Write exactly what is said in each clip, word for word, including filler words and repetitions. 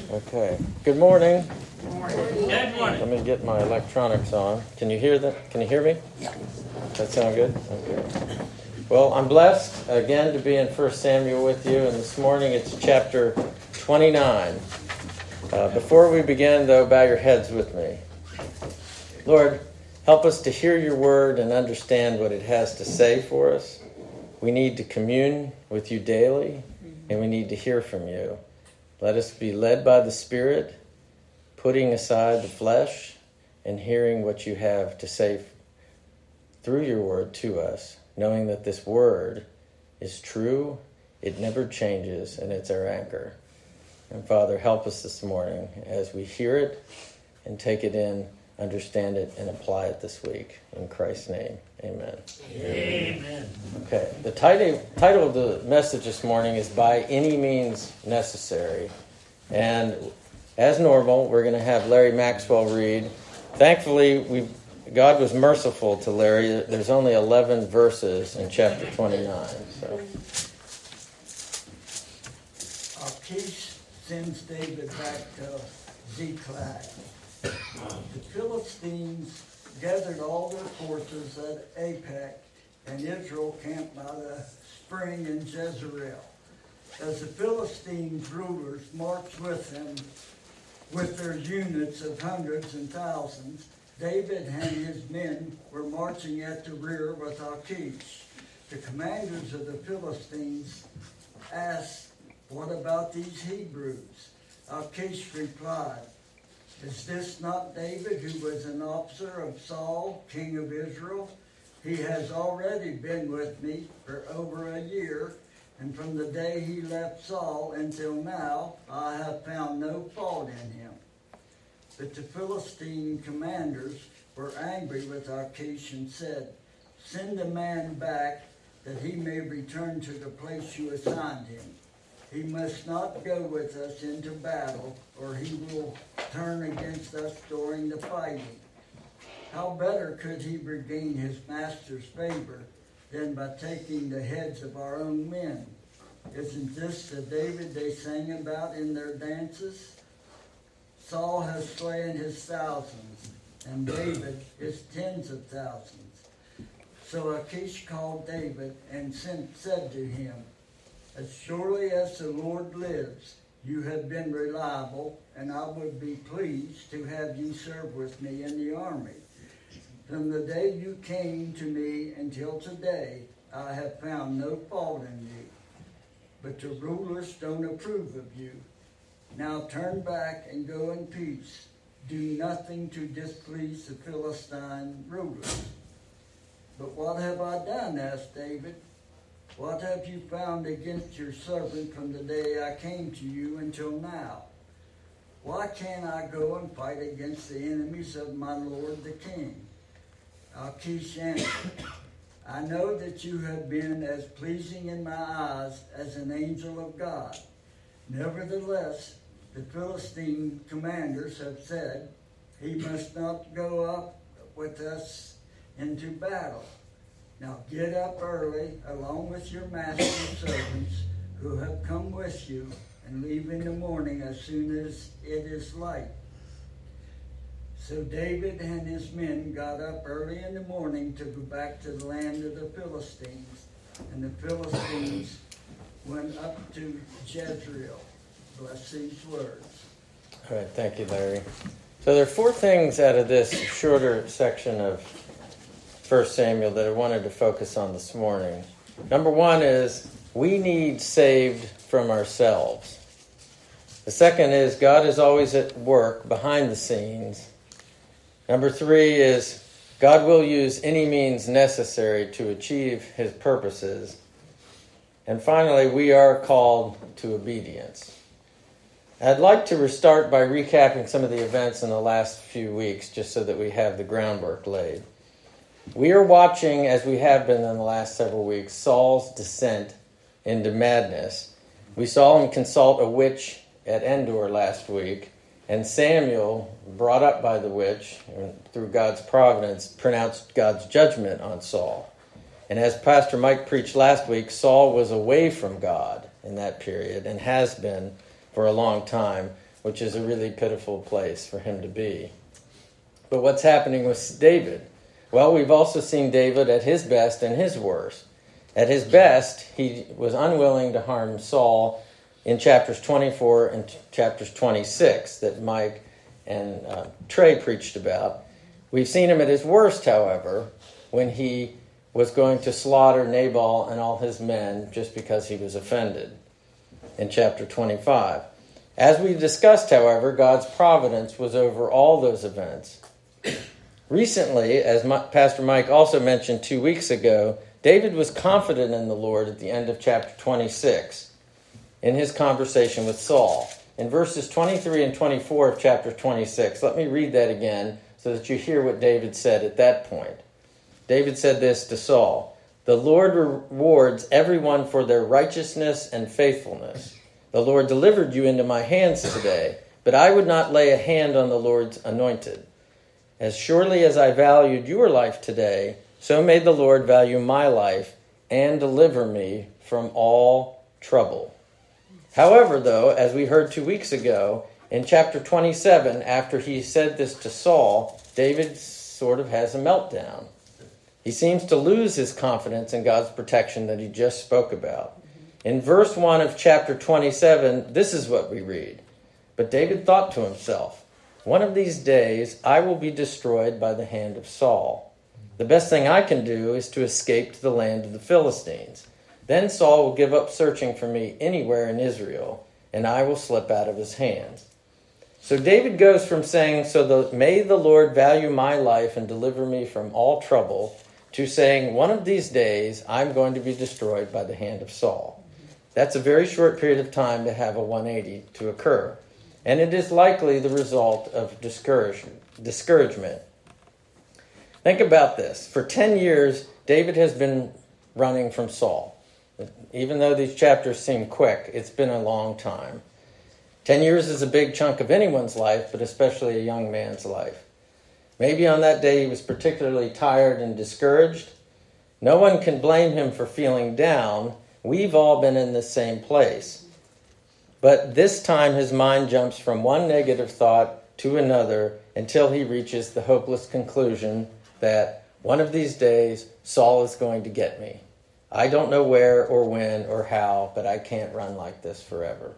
Okay. Good morning. Good morning. Good morning. Let me get my electronics on. Can you hear that? Can you hear me? Yeah. That sound good? Okay. Well, I'm blessed again to be in First Samuel with you, and this morning it's chapter twenty-nine. Uh, before we begin, though, bow your heads with me. Lord, help us to hear your word and understand what it has to say for us. We need to commune with you daily, and we need to hear from you. Let us be led by the Spirit, putting aside the flesh and hearing what you have to say through your word to us, knowing that this word is true, it never changes, and it's our anchor. And Father, help us this morning as we hear it and take it in, understand it, and apply it this week. In Christ's name, amen. Amen. Okay, the title, title of the message this morning is By Any Means Necessary. And as normal, we're going to have Larry Maxwell read. Thankfully, we God was merciful to Larry. There's only eleven verses in chapter twenty-nine. So. Achish sends David back to Ziklag. The Philistines gathered all their forces at Aphek, and Israel camped by the spring in Jezreel. As the Philistine rulers marched with them, with their units of hundreds and thousands, David and his men were marching at the rear with Achish. The commanders of the Philistines asked, "What about these Hebrews?" Achish replied, "Is this not David, who was an officer of Saul, king of Israel? He has already been with me for over a year, and from the day he left Saul until now, I have found no fault in him." But the Philistine commanders were angry with Achish and said, "Send a man back that he may return to the place you assigned him. He must not go with us into battle, or he will turn against us during the fighting. How better could he regain his master's favor than by taking the heads of our own men? Isn't this the David they sang about in their dances? Saul has slain his thousands, and David his tens of thousands." So Achish called David and sent, said to him, "As surely as the Lord lives, you have been reliable, and I would be pleased to have you serve with me in the army. From the day you came to me until today, I have found no fault in you. But the rulers don't approve of you. Now turn back and go in peace. Do nothing to displease the Philistine rulers." "But what have I done?" asked David. "What have you found against your servant from the day I came to you until now? Why can't I go and fight against the enemies of my lord the king?" Achish answered, "I know that you have been as pleasing in my eyes as an angel of God. Nevertheless, the Philistine commanders have said, 'He must not go up with us into battle.' Now get up early, along with your master's servants who have come with you, and leave in the morning as soon as it is light." So David and his men got up early in the morning to go back to the land of the Philistines, and the Philistines went up to Jezreel. Bless these words. All right, thank you, Larry. So there are four things out of this shorter section of First Samuel that I wanted to focus on this morning. Number one is we need saved from ourselves. The second is God is always at work behind the scenes. Number three is God will use any means necessary to achieve his purposes. And finally, we are called to obedience. I'd like to restart by recapping some of the events in the last few weeks, just so that we have the groundwork laid. We are watching, as we have been in the last several weeks, Saul's descent into madness. We saw him consult a witch at Endor last week, and Samuel, brought up by the witch, through God's providence, pronounced God's judgment on Saul. And as Pastor Mike preached last week, Saul was away from God in that period, and has been for a long time, which is a really pitiful place for him to be. But what's happening with David? Well, we've also seen David at his best and his worst. At his best, he was unwilling to harm Saul in chapters twenty-four and t- chapters twenty-six that Mike and uh, Trey preached about. We've seen him at his worst, however, when he was going to slaughter Nabal and all his men just because he was offended in chapter twenty-five. As we discussed, however, God's providence was over all those events. Recently, as my, Pastor Mike also mentioned two weeks ago, David was confident in the Lord at the end of chapter twenty-six in his conversation with Saul. In verses twenty-three and twenty-four of chapter twenty-six, let me read that again so that you hear what David said at that point. David said this to Saul, "The Lord rewards everyone for their righteousness and faithfulness. The Lord delivered you into my hands today, but I would not lay a hand on the Lord's anointed. As surely as I valued your life today, so may the Lord value my life and deliver me from all trouble." However, though, as we heard two weeks ago, in chapter twenty-seven, after he said this to Saul, David sort of has a meltdown. He seems to lose his confidence in God's protection that he just spoke about. In verse one of chapter twenty-seven, this is what we read. "But David thought to himself, 'One of these days I will be destroyed by the hand of Saul. The best thing I can do is to escape to the land of the Philistines. Then Saul will give up searching for me anywhere in Israel, and I will slip out of his hands.'" So David goes from saying, "So the, may the Lord value my life and deliver me from all trouble," to saying, "One of these days I'm going to be destroyed by the hand of Saul." That's a very short period of time to have a one eighty to occur. And it is likely the result of discouragement. discouragement. Think about this. For ten years, David has been running from Saul. Even though these chapters seem quick, it's been a long time. Ten years is a big chunk of anyone's life, but especially a young man's life. Maybe on that day he was particularly tired and discouraged. No one can blame him for feeling down. We've all been in the same place. But this time his mind jumps from one negative thought to another until he reaches the hopeless conclusion that one of these days Saul is going to get me. I don't know where or when or how, but I can't run like this forever.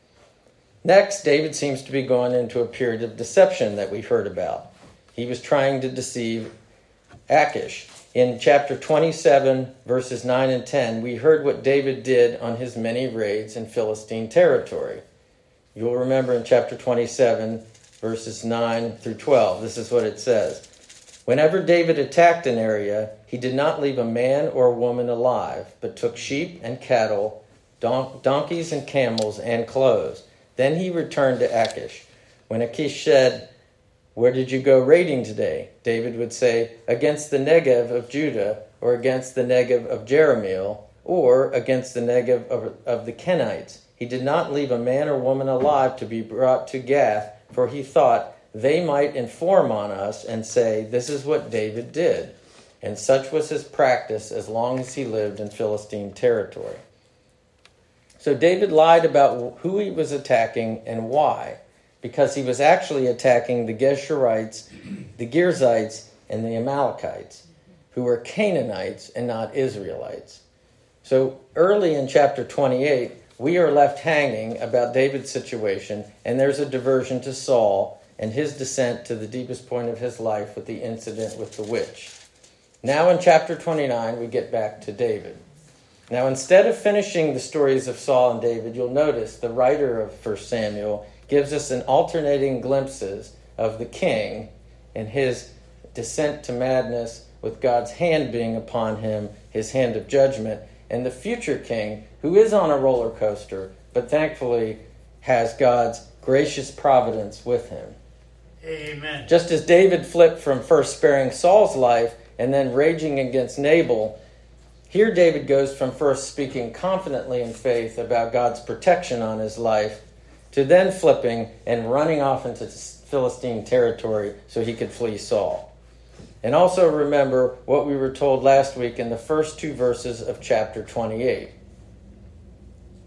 Next, David seems to be going into a period of deception that we've heard about. He was trying to deceive Achish. In chapter twenty-seven, verses nine and ten, we heard what David did on his many raids in Philistine territory. You'll remember in chapter twenty-seven, verses nine through twelve, this is what it says. "Whenever David attacked an area, he did not leave a man or woman alive, but took sheep and cattle, don- donkeys and camels, and clothes. Then he returned to Achish. When Achish said, 'Where did you go raiding today?' David would say, 'Against the Negev of Judah, or against the Negev of Jerahmeel, or against the Negev of, of the Kenites.' He did not leave a man or woman alive to be brought to Gath, for he thought they might inform on us and say, 'This is what David did.' And such was his practice as long as he lived in Philistine territory." So David lied about who he was attacking and why, because he was actually attacking the Geshurites, the Girzites, and the Amalekites, who were Canaanites and not Israelites. So early in chapter twenty-eight, we are left hanging about David's situation, and there's a diversion to Saul and his descent to the deepest point of his life with the incident with the witch. Now in chapter twenty-nine, we get back to David. Now instead of finishing the stories of Saul and David, you'll notice the writer of First Samuel gives us an alternating glimpses of the king and his descent to madness with God's hand being upon him, his hand of judgment, and the future king who is on a roller coaster, but thankfully has God's gracious providence with him. Amen. Just as David flipped from first sparing Saul's life and then raging against Nabal, here David goes from first speaking confidently in faith about God's protection on his life to then flipping and running off into Philistine territory so he could flee Saul. And also remember what we were told last week in the first two verses of chapter twenty-eight.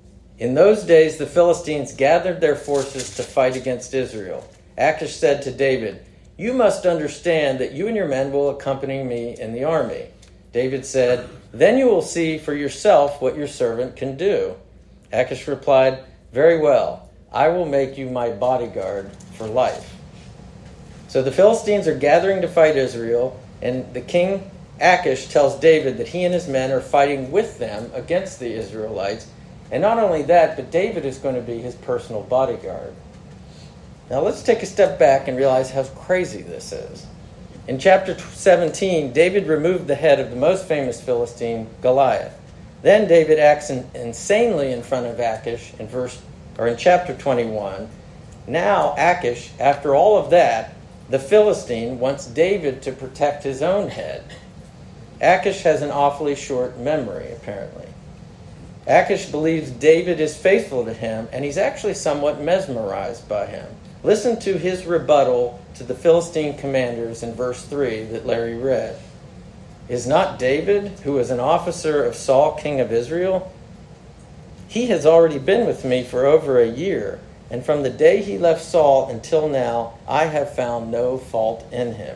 In those days, the Philistines gathered their forces to fight against Israel. Achish said to David, "You must understand that you and your men will accompany me in the army." David said, "Then you will see for yourself what your servant can do." Achish replied, "Very well, I will make you my bodyguard for life." So the Philistines are gathering to fight Israel, and the king Achish tells David that he and his men are fighting with them against the Israelites. And not only that, but David is going to be his personal bodyguard. Now let's take a step back and realize how crazy this is. In chapter seventeen, David removed the head of the most famous Philistine, Goliath. Then David acts in, insanely in front of Achish in verse or in chapter twenty-one. Now Achish, after all of that, the Philistine wants David to protect his own head. Achish has an awfully short memory, apparently. Achish believes David is faithful to him, and he's actually somewhat mesmerized by him. Listen to his rebuttal to the Philistine commanders in verse three that Larry read. "Is not David, who is an officer of Saul, king of Israel? He has already been with me for over a year, and from the day he left Saul until now, I have found no fault in him."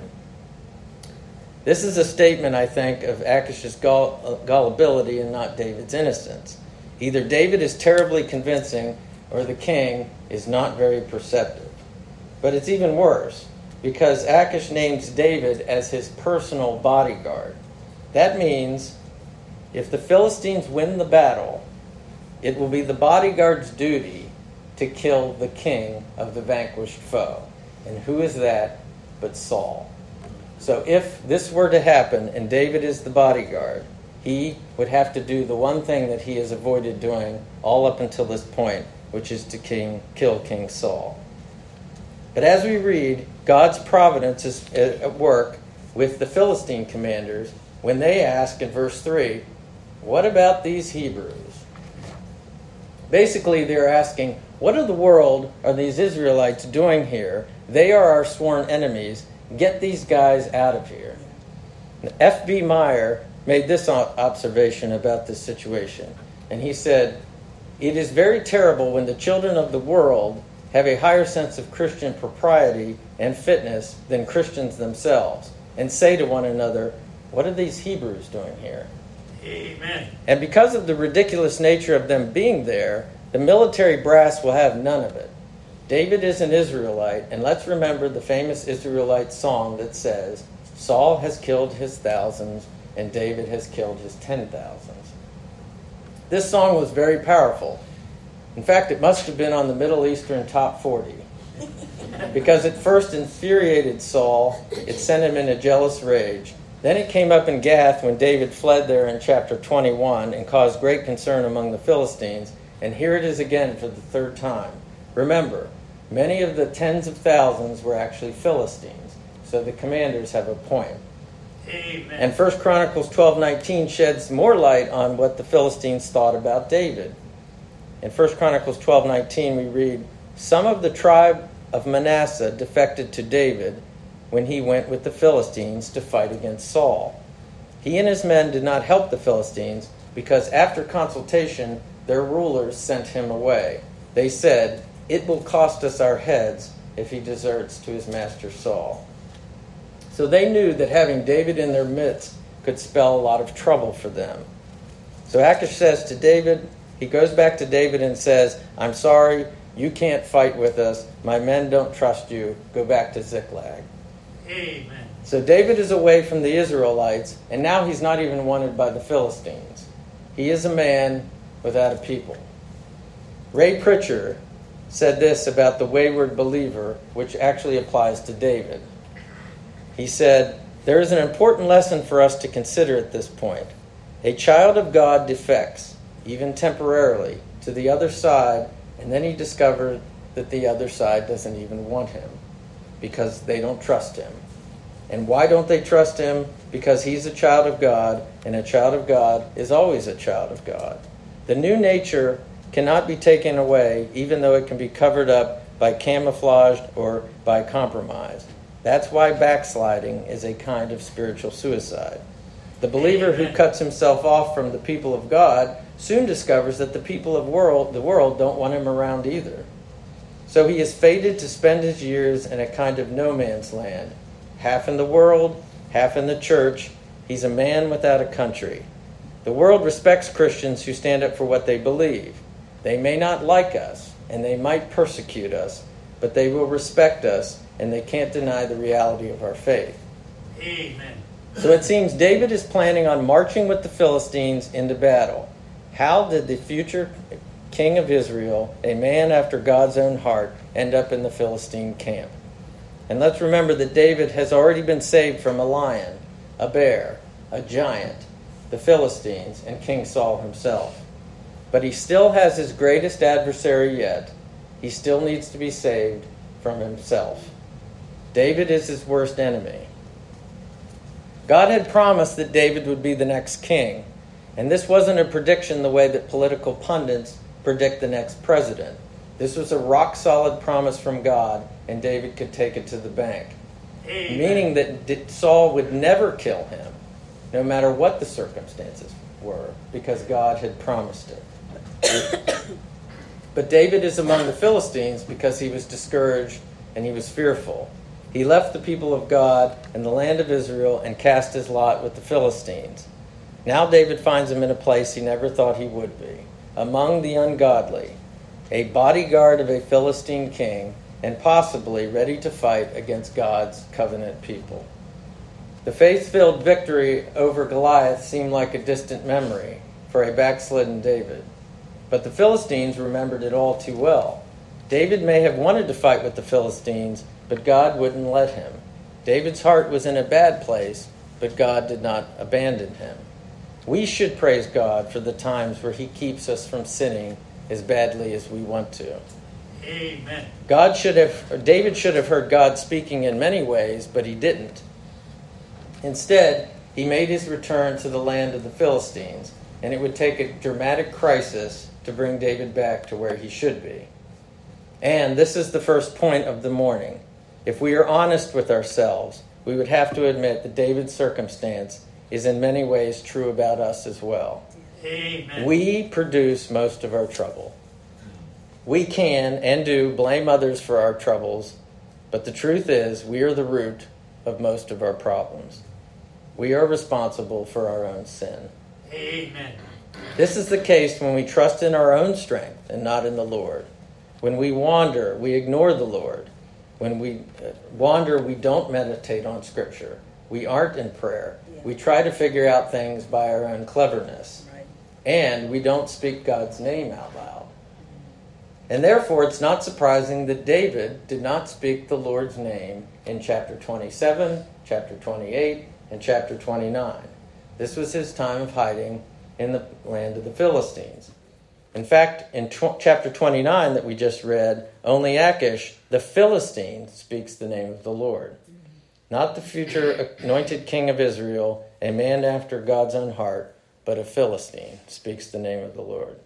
This is a statement, I think, of Achish's gull- gullibility and not David's innocence. Either David is terribly convincing or the king is not very perceptive. But it's even worse, because Achish names David as his personal bodyguard. That means if the Philistines win the battle, it will be the bodyguard's duty to kill the king of the vanquished foe. And who is that but Saul? So if this were to happen and David is the bodyguard, he would have to do the one thing that he has avoided doing all up until this point, which is to king, kill King Saul. But as we read, God's providence is at work with the Philistine commanders when they ask in verse three, "What about these Hebrews?" Basically, they're asking, what in the world are these Israelites doing here? They are our sworn enemies. Get these guys out of here. F B Meyer made this observation about this situation. And he said, "It is very terrible when the children of the world have a higher sense of Christian propriety and fitness than Christians themselves, and say to one another, 'What are these Hebrews doing here?'" Amen. And because of the ridiculous nature of them being there, the military brass will have none of it. David is an Israelite, and let's remember the famous Israelite song that says, "Saul has killed his thousands, and David has killed his ten thousands." This song was very powerful. In fact, it must have been on the Middle Eastern top forty. Because it first infuriated Saul, it sent him in a jealous rage. Then it came up in Gath when David fled there in chapter twenty-one and caused great concern among the Philistines, and here it is again for the third time. Remember, many of the tens of thousands were actually Philistines, so the commanders have a point. Amen. And First Chronicles twelve nineteen sheds more light on what the Philistines thought about David. In First Chronicles twelve nineteen we read, "Some of the tribe of Manasseh defected to David when he went with the Philistines to fight against Saul. He and his men did not help the Philistines because after consultation their rulers sent him away. They said, 'It will cost us our heads if he deserts to his master Saul.'" So they knew that having David in their midst could spell a lot of trouble for them. So Achish says to David, he goes back to David and says, "I'm sorry, you can't fight with us. My men don't trust you. Go back to Ziklag." Amen. So David is away from the Israelites, and now he's not even wanted by the Philistines. He is a man without a people. Ray Pritchard said this about the wayward believer, which actually applies to David. He said, "There is an important lesson for us to consider at this point. A child of God defects, even temporarily, to the other side, and then he discovers that the other side doesn't even want him because they don't trust him. And why don't they trust him? Because he's a child of God, and a child of God is always a child of God. The new nature cannot be taken away, even though it can be covered up by camouflage or by compromise. That's why backsliding is a kind of spiritual suicide. The believer who cuts himself off from the people of God soon discovers that the people of world, the world don't want him around either. So he is fated to spend his years in a kind of no man's land, half in the world, half in the church. He's a man without a country. The world respects Christians who stand up for what they believe. They may not like us, and they might persecute us, but they will respect us, and they can't deny the reality of our faith. Amen. So it seems David is planning on marching with the Philistines into battle. How did the future king of Israel, a man after God's own heart, end up in the Philistine camp? And let's remember that David has already been saved from a lion, a bear, a giant, the Philistines, and King Saul himself. But he still has his greatest adversary yet. He still needs to be saved from himself. David is his worst enemy. God had promised that David would be the next king, and this wasn't a prediction the way that political pundits predict the next president. This was a rock-solid promise from God, and David could take it to the bank. Amen. Meaning that Saul would never kill him, no matter what the circumstances were, because God had promised it. But David is among the Philistines because he was discouraged and he was fearful. He left the people of God and the land of Israel and cast his lot with the Philistines. Now David finds him in a place he never thought he would be, among the ungodly, a bodyguard of a Philistine king, and possibly ready to fight against God's covenant people. The faith-filled victory over Goliath seemed like a distant memory for a backslidden David. But the Philistines remembered it all too well. David may have wanted to fight with the Philistines, but God wouldn't let him. David's heart was in a bad place, but God did not abandon him. We should praise God for the times where he keeps us from sinning as badly as we want to. Amen. God should have, or David should have heard God speaking in many ways, but he didn't. Instead, he made his return to the land of the Philistines, and it would take a dramatic crisis to bring David back to where he should be. And this is the first point of the morning. If we are honest with ourselves, we would have to admit that David's circumstance is in many ways true about us as well. Amen. We produce most of our trouble. We can and do blame others for our troubles, but the truth is we are the root of most of our problems. We are responsible for our own sin. Amen. This is the case when we trust in our own strength and not in the Lord. When we wander, we ignore the Lord. When we wander, we don't meditate on Scripture. We aren't in prayer. Yeah. We try to figure out things by our own cleverness. Right. And we don't speak God's name out loud. And therefore, it's not surprising that David did not speak the Lord's name in chapter twenty-seven, chapter twenty-eight, and chapter twenty-nine. This was his time of hiding in the land of the Philistines. In fact, in tw- chapter twenty-nine that we just read, only Achish, the Philistine, speaks the name of the Lord. Not the future anointed king of Israel, a man after God's own heart, but a Philistine speaks the name of the Lord.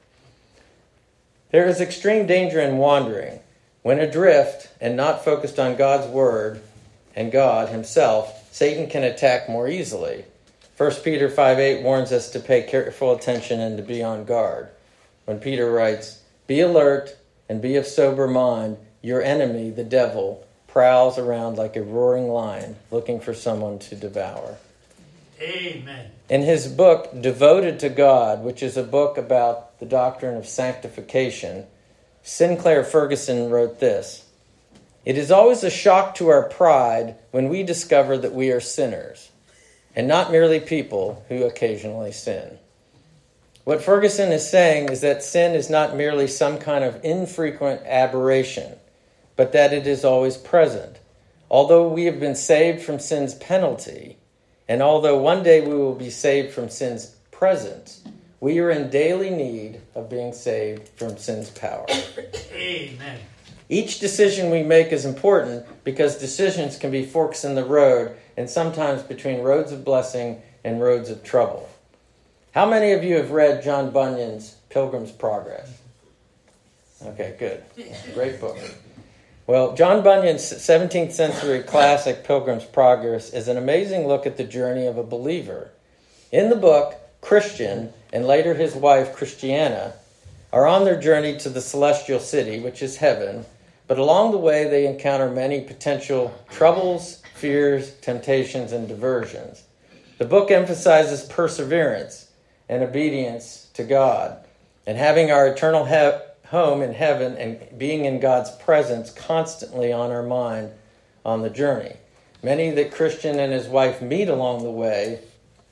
There is extreme danger in wandering. When adrift and not focused on God's word and God himself, Satan can attack more easily. First Peter five eight warns us to pay careful attention and to be on guard. When Peter writes, "Be alert and be of sober mind. Your enemy, the devil, prowls around like a roaring lion, looking for someone to devour." Amen. In his book, Devoted to God, which is a book about the doctrine of sanctification, Sinclair Ferguson wrote this: "It is always a shock to our pride when we discover that we are sinners, and not merely people who occasionally sin." What Ferguson is saying is that sin is not merely some kind of infrequent aberration, but that it is always present. Although we have been saved from sin's penalty, and although one day we will be saved from sin's presence, we are in daily need of being saved from sin's power. Amen. Each decision we make is important because decisions can be forks in the road, and sometimes between roads of blessing and roads of trouble. How many of you have read John Bunyan's Pilgrim's Progress? Okay, good. Great book. Well, John Bunyan's seventeenth century classic Pilgrim's Progress is an amazing look at the journey of a believer. In the book, Christian, and later his wife, Christiana, are on their journey to the celestial city, which is heaven, but along the way they encounter many potential troubles, fears, temptations, and diversions. The book emphasizes perseverance and obedience to God, and having our eternal he- home in heaven and being in God's presence constantly on our mind on the journey. Many that Christian and his wife meet along the way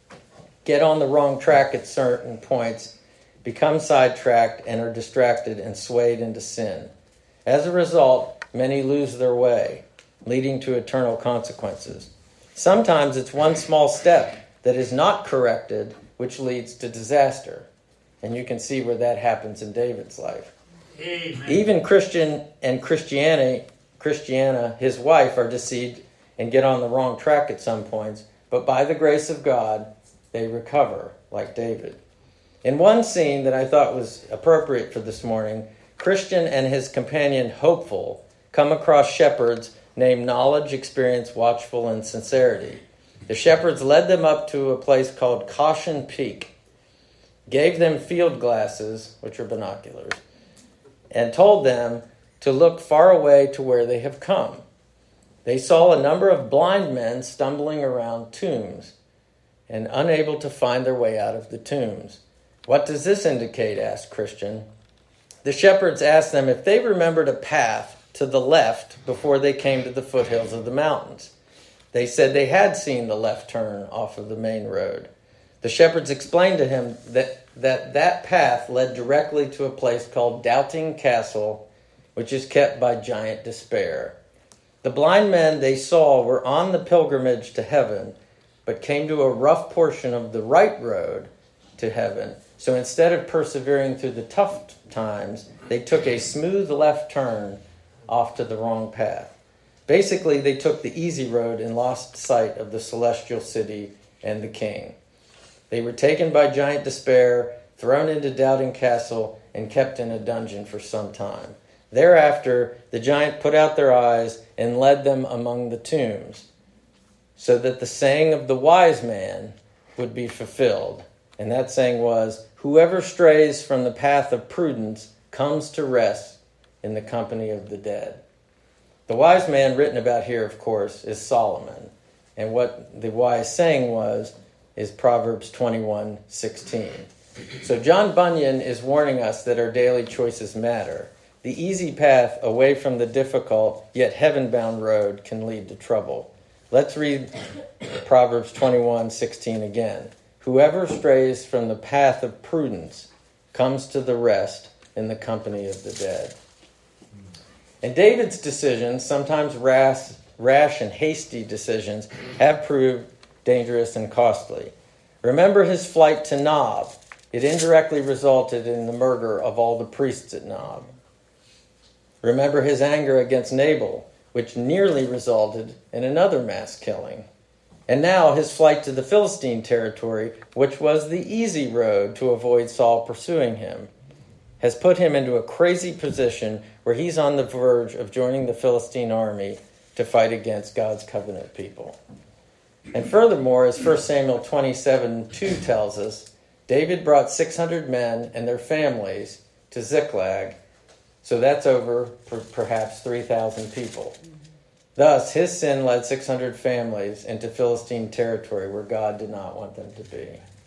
get on the wrong track at certain points, become sidetracked, and are distracted and swayed into sin. As a result, many lose their way, leading to eternal consequences. Sometimes it's one small step that is not corrected, which leads to disaster. And you can see where that happens in David's life. Amen. Even Christian and Christiana, Christiana, his wife, are deceived and get on the wrong track at some points, but by the grace of God, they recover, like David. In one scene that I thought was appropriate for this morning, Christian and his companion, Hopeful, come across shepherds named Knowledge, Experience, Watchful, and Sincerity. The shepherds led them up to a place called Caution Peak, gave them field glasses, which are binoculars, and told them to look far away to where they have come. They saw a number of blind men stumbling around tombs and unable to find their way out of the tombs. What does this indicate? Asked Christian. The shepherds asked them if they remembered a path to the left before they came to the foothills of the mountains. They said they had seen the left turn off of the main road. The shepherds explained to him that that, that path led directly to a place called Doubting Castle, which is kept by Giant Despair. The blind men they saw were on the pilgrimage to heaven, but came to a rough portion of the right road to heaven. So instead of persevering through the tough times, they took a smooth left turn off to the wrong path. Basically, they took the easy road and lost sight of the celestial city and the king. They were taken by Giant Despair, thrown into Doubting Castle, and kept in a dungeon for some time. Thereafter, the giant put out their eyes and led them among the tombs, so that the saying of the wise man would be fulfilled. And that saying was, whoever strays from the path of prudence comes to rest in the company of the dead. The wise man written about here, of course, is Solomon. And what the wise saying was, is Proverbs twenty-one sixteen. So John Bunyan is warning us that our daily choices matter. The easy path away from the difficult yet heaven-bound road can lead to trouble. Let's read Proverbs twenty-one sixteen again. Whoever strays from the path of prudence comes to the rest in the company of the dead. And David's decisions, sometimes rash, rash and hasty decisions, have proved dangerous and costly. Remember his flight to Nob. It indirectly resulted in the murder of all the priests at Nob. Remember his anger against Nabal, which nearly resulted in another mass killing. And now his flight to the Philistine territory, which was the easy road to avoid Saul pursuing him, has put him into a crazy position where he's on the verge of joining the Philistine army to fight against God's covenant people. And furthermore, as First Samuel twenty-seven two tells us, David brought six hundred men and their families to Ziklag, so that's over per- perhaps three thousand people. Thus, his sin led six hundred families into Philistine territory where God did not want them to be.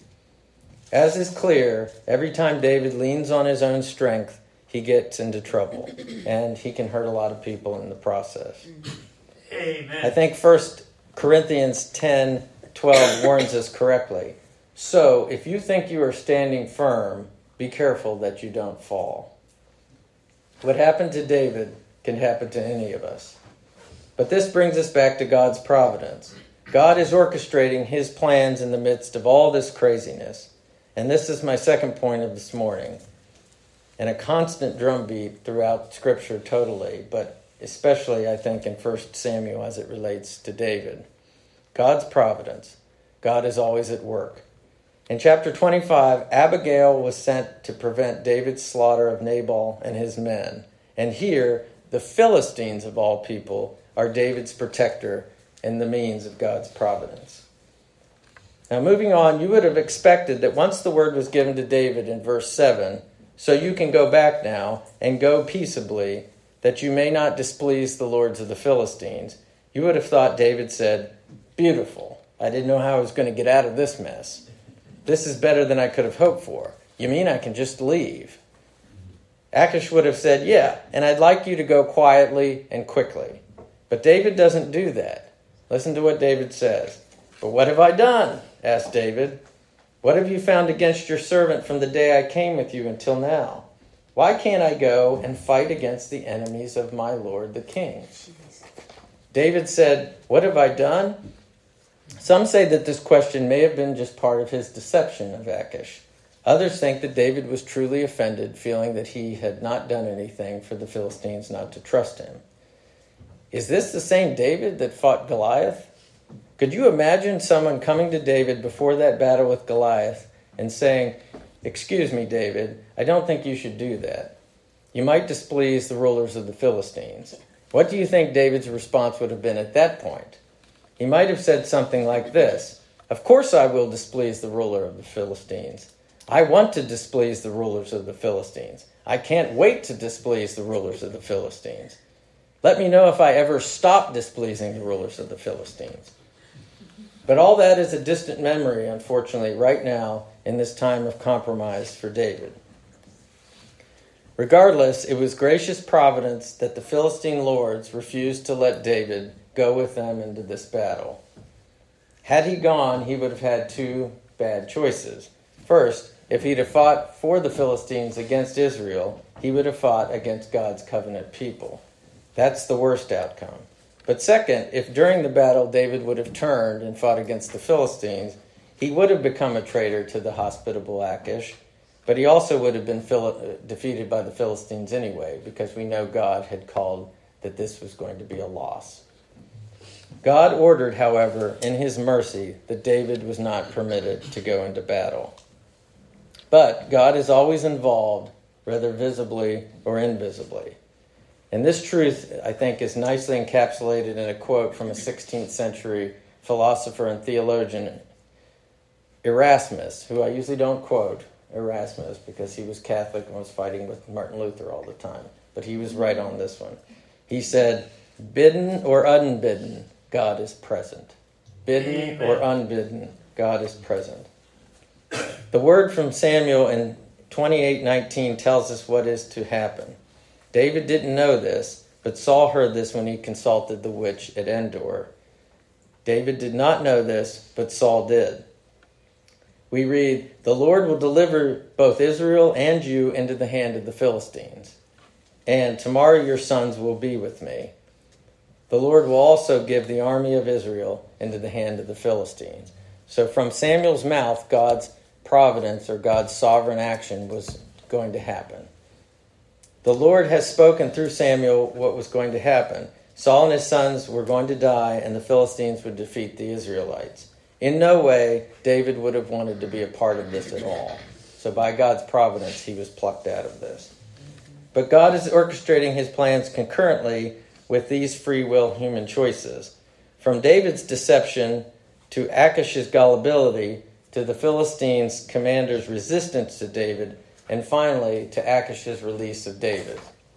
As is clear, every time David leans on his own strength, he gets into trouble, and he can hurt a lot of people in the process. Amen. I think First Corinthians ten twelve warns us correctly. So, if you think you are standing firm, be careful that you don't fall. What happened to David can happen to any of us. But this brings us back to God's providence. God is orchestrating his plans in the midst of all this craziness. And this is my second point of this morning. And a constant drumbeat throughout Scripture totally, but especially, I think, in First Samuel as it relates to David. God's providence. God is always at work. In chapter twenty-five, Abigail was sent to prevent David's slaughter of Nabal and his men. And here, the Philistines of all people are David's protector and the means of God's providence. Now, moving on, you would have expected that once the word was given to David in verse seven, so you can go back now and go peaceably, that you may not displease the lords of the Philistines. You would have thought David said, beautiful. I didn't know how I was going to get out of this mess. This is better than I could have hoped for. You mean I can just leave? Achish would have said, yeah, and I'd like you to go quietly and quickly. But David doesn't do that. Listen to what David says. But what have I done? Asked David. What have you found against your servant from the day I came with you until now? Why can't I go and fight against the enemies of my lord the king? David said, what have I done? Some say that this question may have been just part of his deception of Achish. Others think that David was truly offended, feeling that he had not done anything for the Philistines not to trust him. Is this the same David that fought Goliath? Could you imagine someone coming to David before that battle with Goliath and saying, excuse me, David, I don't think you should do that. You might displease the rulers of the Philistines. What do you think David's response would have been at that point? He might have said something like this. Of course I will displease the ruler of the Philistines. I want to displease the rulers of the Philistines. I can't wait to displease the rulers of the Philistines. Let me know if I ever stop displeasing the rulers of the Philistines. But all that is a distant memory, unfortunately, right now in this time of compromise for David. Regardless, it was gracious providence that the Philistine lords refused to let David go with them into this battle. Had he gone, he would have had two bad choices. First, if he'd have fought for the Philistines against Israel, he would have fought against God's covenant people. That's the worst outcome. But second, if during the battle David would have turned and fought against the Philistines, he would have become a traitor to the hospitable Achish, but he also would have been Phil- defeated by the Philistines anyway, because we know God had called that this was going to be a loss. God ordered, however, in his mercy, that David was not permitted to go into battle. But God is always involved, whether visibly or invisibly. And this truth, I think, is nicely encapsulated in a quote from a sixteenth century philosopher and theologian, Erasmus, who I usually don't quote, Erasmus, because he was Catholic and was fighting with Martin Luther all the time. But he was right on this one. He said, bidden or unbidden, God is present. Bidden Amen. Or unbidden, God is present. The word from Samuel in twenty-eight nineteen tells us what is to happen. David didn't know this, but Saul heard this when he consulted the witch at Endor. David did not know this, but Saul did. We read, the Lord will deliver both Israel and you into the hand of the Philistines, and tomorrow your sons will be with me. The Lord will also give the army of Israel into the hand of the Philistines. So from Samuel's mouth, God's providence or God's sovereign action was going to happen. The Lord has spoken through Samuel what was going to happen. Saul and his sons were going to die, and the Philistines would defeat the Israelites. In no way David would have wanted to be a part of this at all. So by God's providence, he was plucked out of this. But God is orchestrating his plans concurrently with these free will human choices. From David's deception to Achish's gullibility to the Philistines' commander's resistance to David, and finally to Achish's release of David.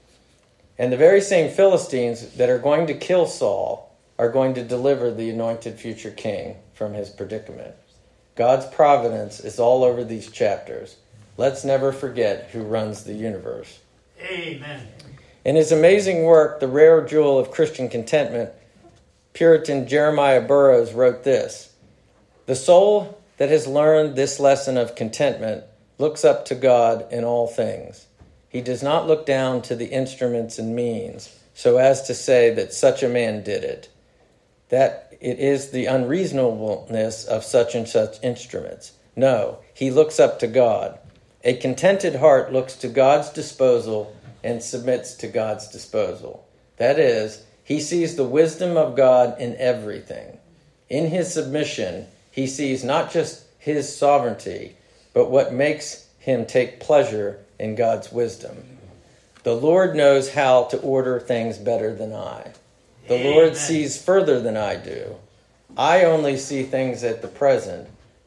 And the very same Philistines that are going to kill Saul are going to deliver the anointed future king from his predicament. God's providence is all over these chapters. Let's never forget who runs the universe. Amen. In his amazing work, The Rare Jewel of Christian Contentment, Puritan Jeremiah Burroughs wrote this: the soul that has learned this lesson of contentment looks up to God in all things. He does not look down to the instruments and means, so as to say that such a man did it, that it is the unreasonableness of such and such instruments. No, he looks up to God. A contented heart looks to God's disposal and submits to God's disposal. That is, he sees the wisdom of God in everything. In his submission, he sees not just his sovereignty, but what makes him take pleasure in God's wisdom. The Lord knows how to order things better than I. The Amen. Lord sees further than I do. I only see things at the present,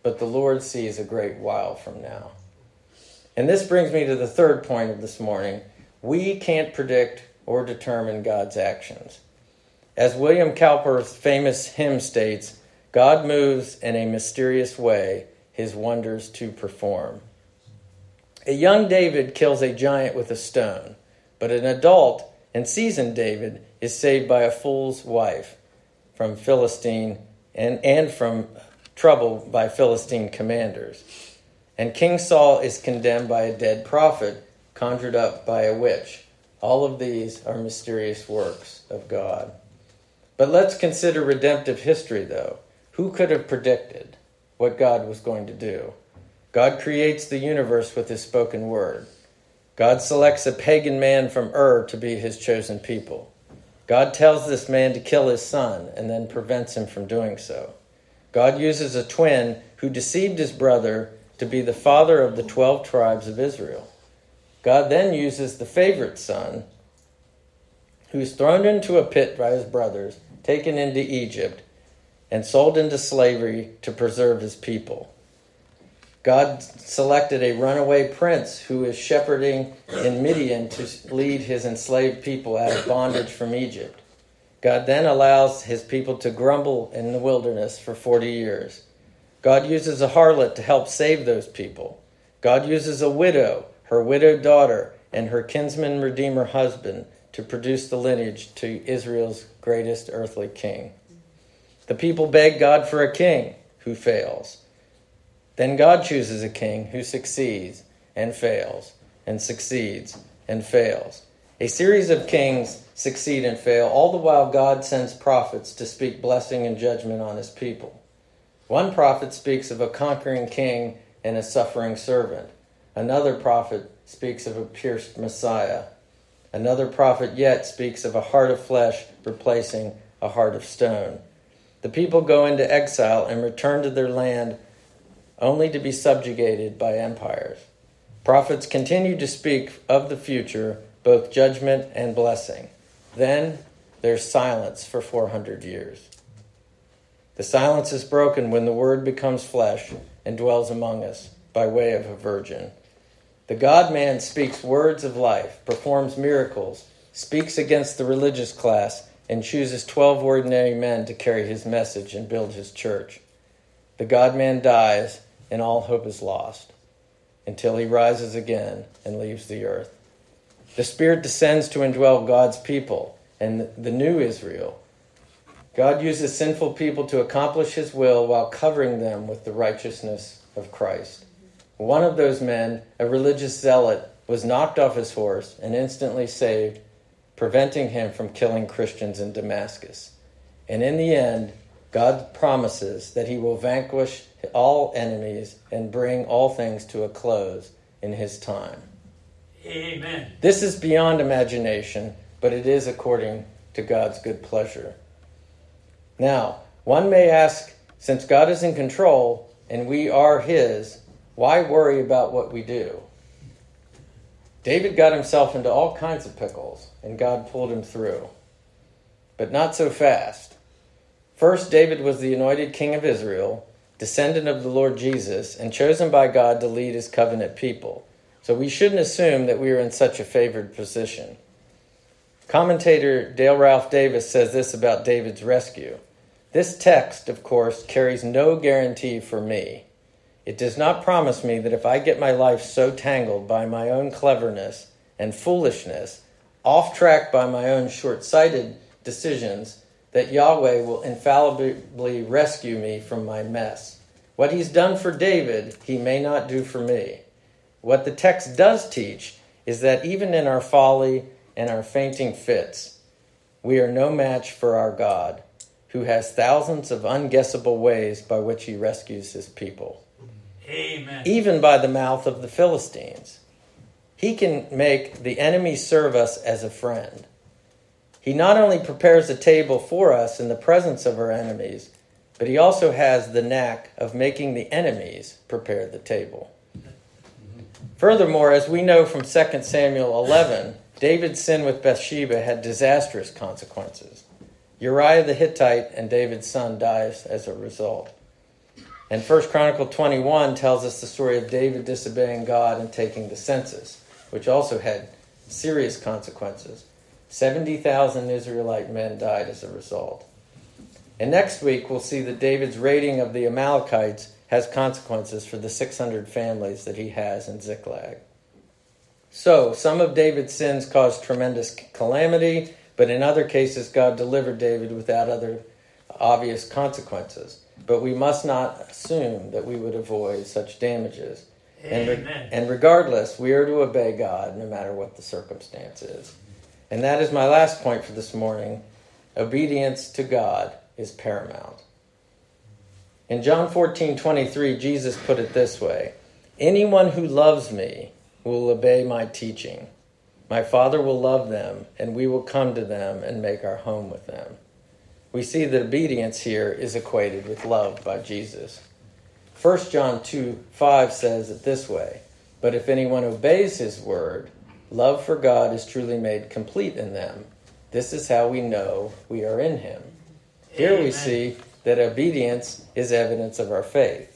but the Lord sees a great while from now. And this brings me to the third point of this morning. We can't predict or determine God's actions. As William Cowper's famous hymn states, God moves in a mysterious way, his wonders to perform. A young David kills a giant with a stone, but an adult and seasoned David is saved by a fool's wife from Philistine and, and from trouble by Philistine commanders. And King Saul is condemned by a dead prophet conjured up by a witch. All of these are mysterious works of God. But let's consider redemptive history, though. Who could have predicted what God was going to do? God creates the universe with his spoken word. God selects a pagan man from Ur to be his chosen people. God tells this man to kill his son and then prevents him from doing so. God uses a twin who deceived his brother to be the father of the twelve tribes of Israel. God then uses the favorite son, who's thrown into a pit by his brothers, taken into Egypt, and sold into slavery to preserve his people. God selected a runaway prince who is shepherding in Midian to lead his enslaved people out of bondage from Egypt. God then allows his people to grumble in the wilderness for forty years. God uses a harlot to help save those people. God uses a widow, her widowed daughter, and her kinsman redeemer husband to produce the lineage to Israel's greatest earthly king. The people beg God for a king who fails. Then God chooses a king who succeeds and fails and succeeds and fails. A series of kings succeed and fail, all the while God sends prophets to speak blessing and judgment on his people. One prophet speaks of a conquering king and a suffering servant. Another prophet speaks of a pierced Messiah. Another prophet yet speaks of a heart of flesh replacing a heart of stone. The people go into exile and return to their land only to be subjugated by empires. Prophets continue to speak of the future, both judgment and blessing. Then there's silence for four hundred years. The silence is broken when the word becomes flesh and dwells among us by way of a virgin. The God-man speaks words of life, performs miracles, speaks against the religious class, and chooses twelve ordinary men to carry his message and build his church. The God-man dies, and all hope is lost, until he rises again and leaves the earth. The Spirit descends to indwell God's people and the new Israel. God uses sinful people to accomplish his will while covering them with the righteousness of Christ. One of those men, a religious zealot, was knocked off his horse and instantly saved, preventing him from killing Christians in Damascus. And in the end, God promises that he will vanquish all enemies and bring all things to a close in his time. Amen. This is beyond imagination, but it is according to God's good pleasure. Now, one may ask, since God is in control and we are his, why worry about what we do? David got himself into all kinds of pickles, and God pulled him through. But not so fast. First, David was the anointed king of Israel, descendant of the Lord Jesus, and chosen by God to lead his covenant people. So we shouldn't assume that we are in such a favored position. Commentator Dale Ralph Davis says this about David's rescue. This text, of course, carries no guarantee for me. It does not promise me that if I get my life so tangled by my own cleverness and foolishness, off track by my own short-sighted decisions, that Yahweh will infallibly rescue me from my mess. What he's done for David, he may not do for me. What the text does teach is that even in our folly and our fainting fits, we are no match for our God, who has thousands of unguessable ways by which he rescues his people. Amen. Even by the mouth of the Philistines. He can make the enemy serve us as a friend. He not only prepares a table for us in the presence of our enemies, but he also has the knack of making the enemies prepare the table. Furthermore, as we know from Second Samuel eleven, David's sin with Bathsheba had disastrous consequences. Uriah the Hittite and David's son dies as a result. And First Chronicle twenty-one tells us the story of David disobeying God and taking the census, which also had serious consequences. seventy thousand Israelite men died as a result. And next week, we'll see that David's raiding of the Amalekites has consequences for the six hundred families that he has in Ziklag. So, some of David's sins caused tremendous calamity, but in other cases, God delivered David without other obvious consequences. But we must not assume that we would avoid such damages. And, re- and regardless, we are to obey God no matter what the circumstance is. And that is my last point for this morning. Obedience to God is paramount. In John fourteen twenty-three, Jesus put it this way: anyone who loves me will obey my teaching. My Father will love them, and we will come to them and make our home with them. We see that obedience here is equated with love by Jesus. First John two five says it this way: but if anyone obeys his word, love for God is truly made complete in them. This is how we know we are in him. Here Amen. We see that obedience is evidence of our faith.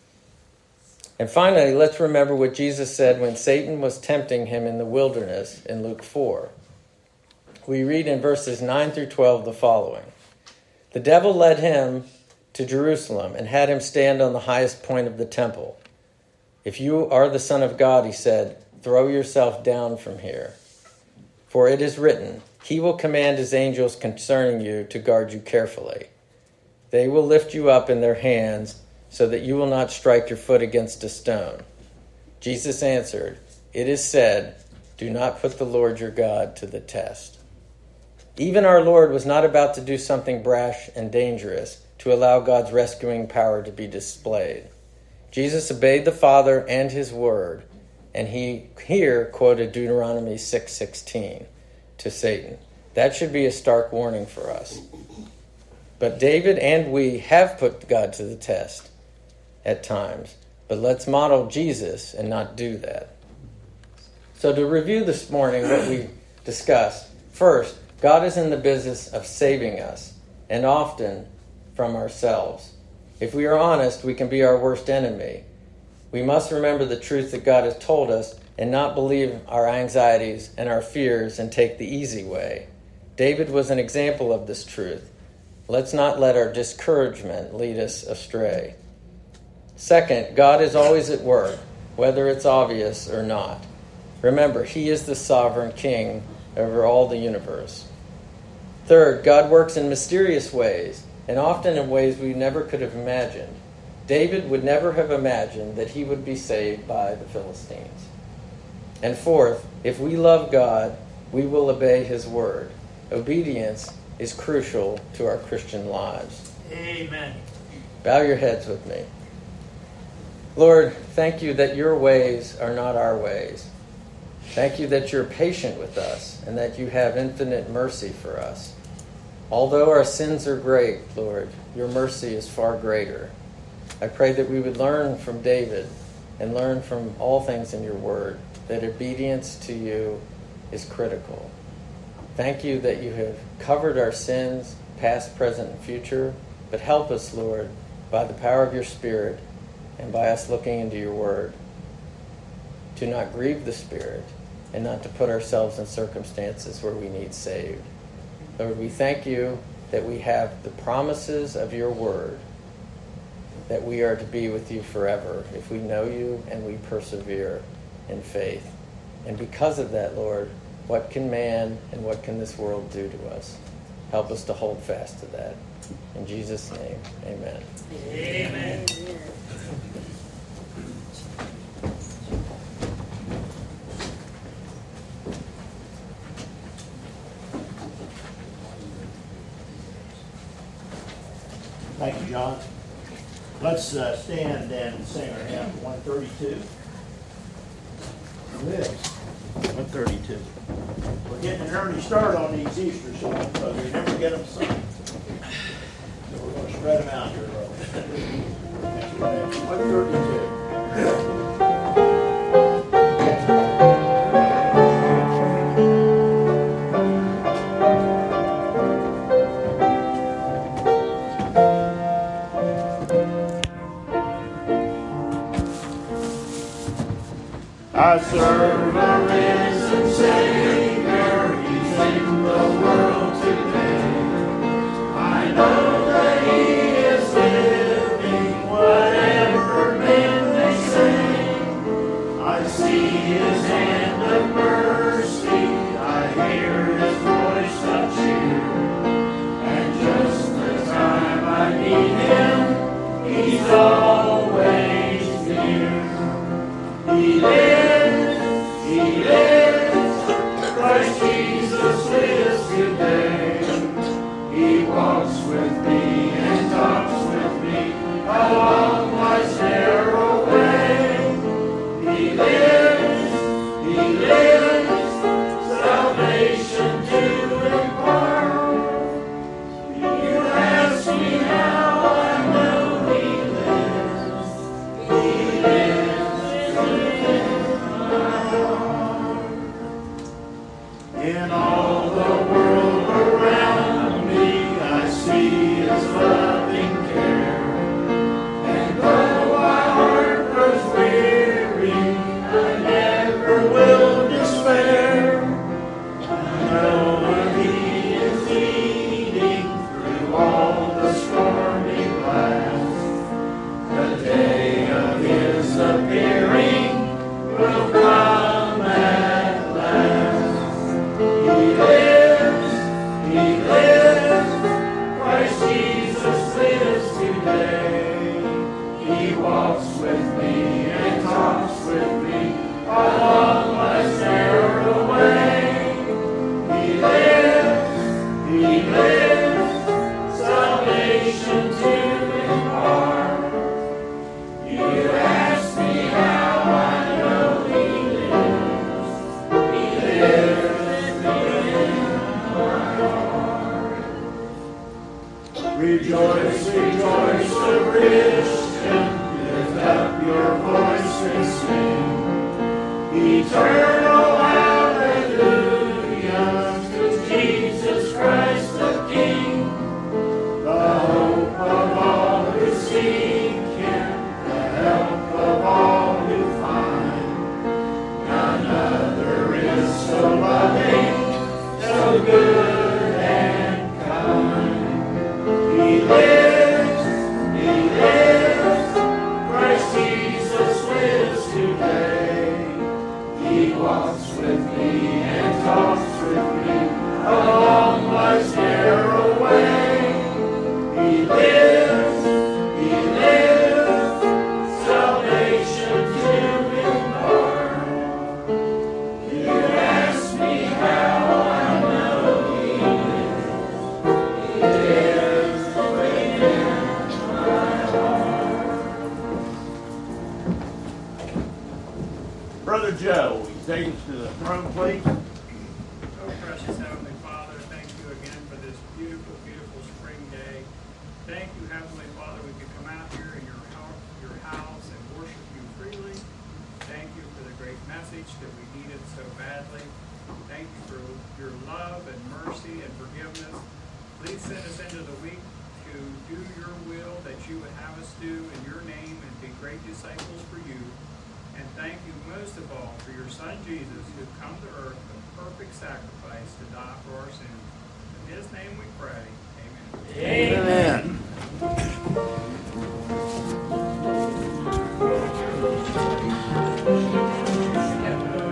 And finally, let's remember what Jesus said when Satan was tempting him in the wilderness in Luke four. We read in verses nine through twelve the following: the devil led him to Jerusalem and had him stand on the highest point of the temple. If you are the Son of God, he said, throw yourself down from here. For it is written, he will command his angels concerning you to guard you carefully. They will lift you up in their hands so that you will not strike your foot against a stone. Jesus answered, it is said, do not put the Lord your God to the test. Even our Lord was not about to do something brash and dangerous to allow God's rescuing power to be displayed. Jesus obeyed the Father and his word, and he here quoted Deuteronomy six sixteen to Satan. That should be a stark warning for us. But David and we have put God to the test at times. But let's model Jesus and not do that. So to review this morning what we discussed. First, God is in the business of saving us, and often from ourselves. If we are honest, we can be our worst enemy. We must remember the truth that God has told us and not believe our anxieties and our fears and take the easy way. David was an example of this truth. Let's not let our discouragement lead us astray. Second, God is always at work, whether it's obvious or not. Remember, he is the sovereign king over all the universe. Third, God works in mysterious ways, and often in ways we never could have imagined. David would never have imagined that he would be saved by the Philistines. And fourth, if we love God, we will obey his word. Obedience is crucial to our Christian lives. Amen. Bow your heads with me. Lord, thank you that your ways are not our ways. Thank you that you're patient with us and that you have infinite mercy for us. Although our sins are great, Lord, your mercy is far greater. I pray that we would learn from David and learn from all things in your word that obedience to you is critical. Thank you that you have covered our sins, past, present, and future, but help us, Lord, by the power of your Spirit and by us looking into your word, to not grieve the Spirit and not to put ourselves in circumstances where we need saved. Lord, we thank you that we have the promises of your word, that we are to be with you forever if we know you and we persevere in faith. And because of that, Lord, what can man and what can this world do to us? Help us to hold fast to that. In Jesus' name, amen. Amen. Thank you, John. Let's uh, stand and sing our hymn one thirty-two. one thirty-two. We're getting an early start on these Easter songs because we never get them sung. So we're going to spread them out here. one thirty-two. I serve a risen Savior, He's in the world today. I know that He is living, whatever men may say. I see His hand of mercy, I hear His voice of cheer. And just the time I need Him, He's always near. He lives, He lives, Christ Jesus lives today. He walks with me and talks with me along life's narrow way. He lives, He lives, salvation to impart. You ask me how I know He lives. He lives within my heart. In all the world around me, I see His loving care. And though my heart grows weary, I never will despair. I know He is leading through all the stormy blast. The day of His appearing will come at last. He lives, He lives, Christ Jesus lives today. He walks with me and talks with me along life's narrow way. He lives, He lives, salvation to impart. You ask me how I know He lives. He lives within my heart. Rejoice, rejoice, the Christian, lift up your voice and sing. Eternal hallelujah to Jesus Christ the King, the hope of all who seek Him, the help of all who find. None other is so loving, so good and kind. He lives, He lives, Christ Jesus lives today. He walks with me and talks with me along life's narrow way. He lives, He lives, salvation to impart. You ask me how I know He lives. He lives within my heart. Brother Joe, will you take us to the throne, please? Oh, precious Heavenly Father, thank you again for this beautiful, beautiful spring day. Thank you, Heavenly Father, we could come out here in your house, your house and worship you freely. Thank you for the great message that we needed so badly. Thank you for your love and mercy and forgiveness. Please send us into the week to do your will that you would have us do in your name and be great disciples for you. And thank you most of all for your Son Jesus, who come to earth, the perfect sacrifice to die for our sins. In His name we pray. Amen. Amen.